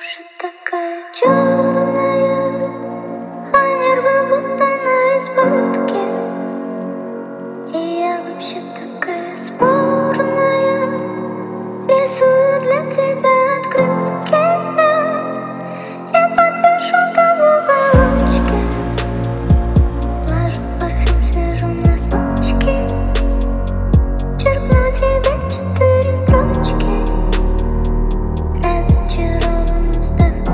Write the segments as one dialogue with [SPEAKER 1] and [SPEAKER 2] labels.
[SPEAKER 1] душа такая черная, а нервы будто на избытке. И я вообще такая спорная, рисую для тебя открытки. Я подпишу там уголочки, ложу парфюм, свяжу носочки, черкну тебе 4 строчки. Разочарован вздохну.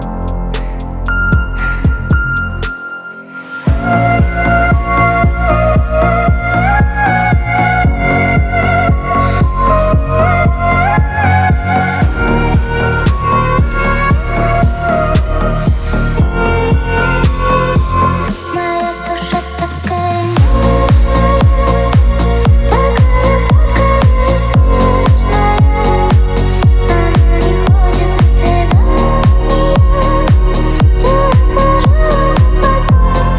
[SPEAKER 1] Моя душа такая нежная, такая сладкая и снежная. Она не ходит на свидания, все отложила на потом.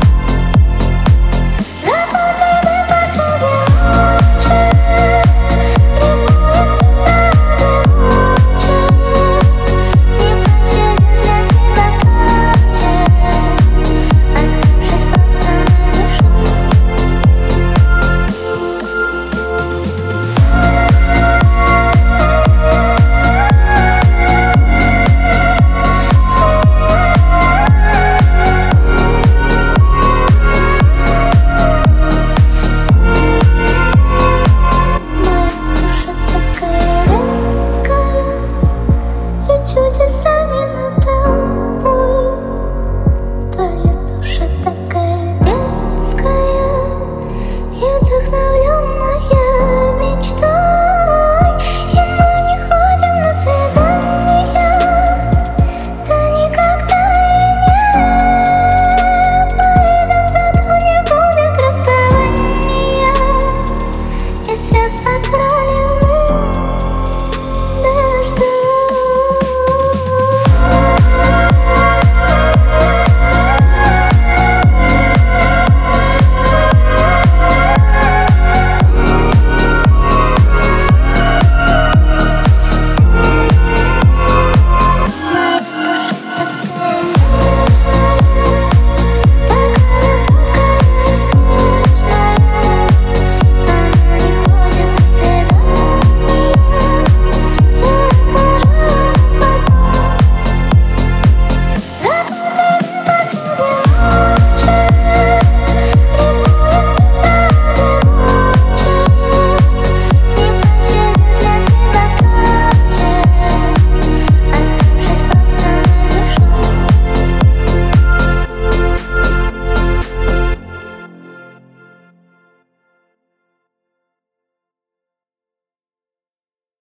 [SPEAKER 1] Зато тебе последней ночи ревнует тебя одиночек. Не пощадит для тебя строчек, оставшись просто нагишом. Моя душа такая резкая и чудесная.